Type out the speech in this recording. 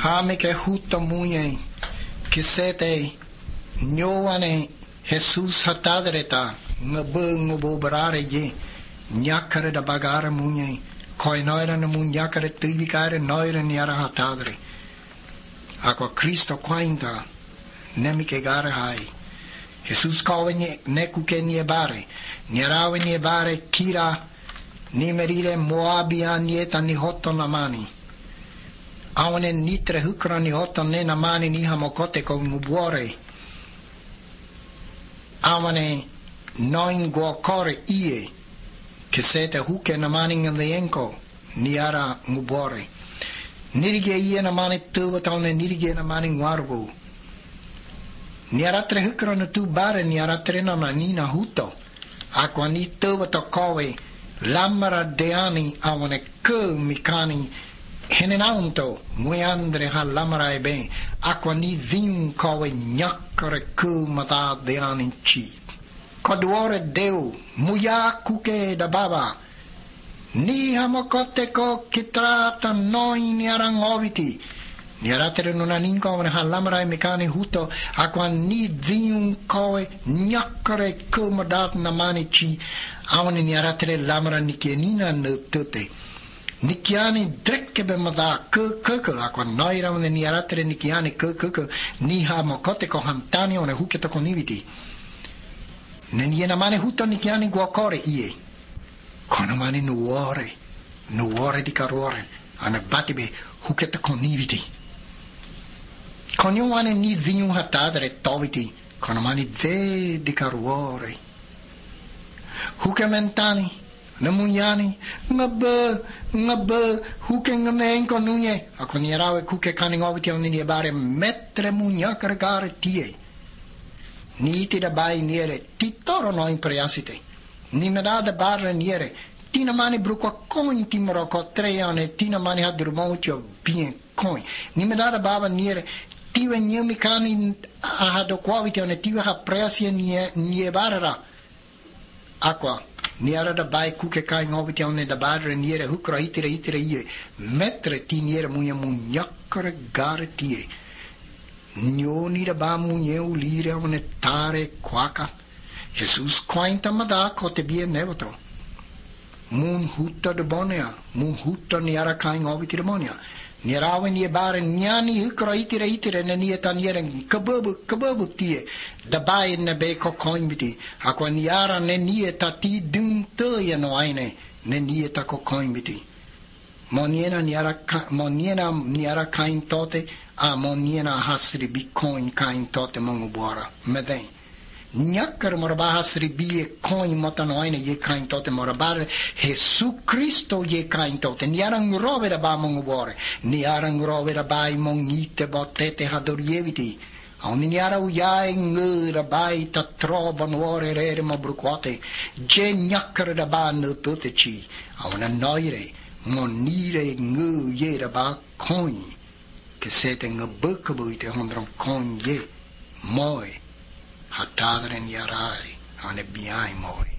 Hame ke huta munye que sete nyoane Jesus hatadreta ngabung bobrare je nyakare da bagare munye koi noira na mun nyakare tibikare noira niara hatadre aqua Cristo quainta nemi ke gare hai Jesus kawenye neku ke niebare niarawe niebare kira nimerire moabia nieta ni hoto namani awane nitre hukra ni hoto ne namani ni hamokote ko mubuore awane noin guacore ie che sete huke namani ngalienko niara mubuore nirige ie namani tuwa taune nirige namani nguargo niara tre hukra na tu bare niara tre namani na huto aqua ni tuwa to kowe lamara deani awane ke mikani henenauto muandre ha lamara ebe aqua ni zin kowe nyakare ke mata deani chi koduore deu muya kuke da baba ni hamokote ko kitrata noi ni arangoviti ni aratere non aninko wane ha lamara mikani huto aqua ni zin kowe nyakare ke madat namani chi awane ni aratere lamara nikienina ne tute nikiani drekke be mada ke aqua noira wane ni aratere nikiani ke ni hamokote ko hantani wane huketa koniviti ne niena mane huto nikiani guacore ie kono mane nuore di caruore ana batibe huketa koniviti konyo wane ni zinyu hatadre toviti kono mane ze di caruore huke mentani namunyani ngabe huke ngamen konunye akonierawe kuke kaningoviti oni bare mettere munya cargare tie Niti da bai niere ti toro no impreasite ni meda da barre niere tina mani bruqua coin timoro co 3 anni tina mani hadrumocho bien coin ni meda da baba niere tive nyumi kani a do quaviti one tive ha preasia nie barra aqua niera da bai kuke kai ngoviti one da barre niere hukra itire ie mettere ti niere munyakare gare tie Nyoni da ba munyeu lire monetare quaca Jesus quainta mada cote bien nevoto mun hutta de bonia mun hutta niara kain oviti demonia niarawe nie bare nyani hukra itire ne nieta niere kabubu tie da bai ne be ko coinbiti aqua niara ne nieta ti dum te no aine ne nieta ko coinbiti moniena niara kain tote moniena hasri bitcoin kain tote mongu buara meden nyakar moraba hasri bi coin motano aine ye kain tote moraba Jesus Cristo ye kain tote niarang rove da ba mongu buare niarang rove da ba mongite botete hadorieviti oni niara uya ngura bai ta troba nuore rere mo bruquate je nyakar da ba no tote chi ona noire monire ngu ye da ba coin che sete ngabukabuite hondron konje moi hatadren yarai ane biai moi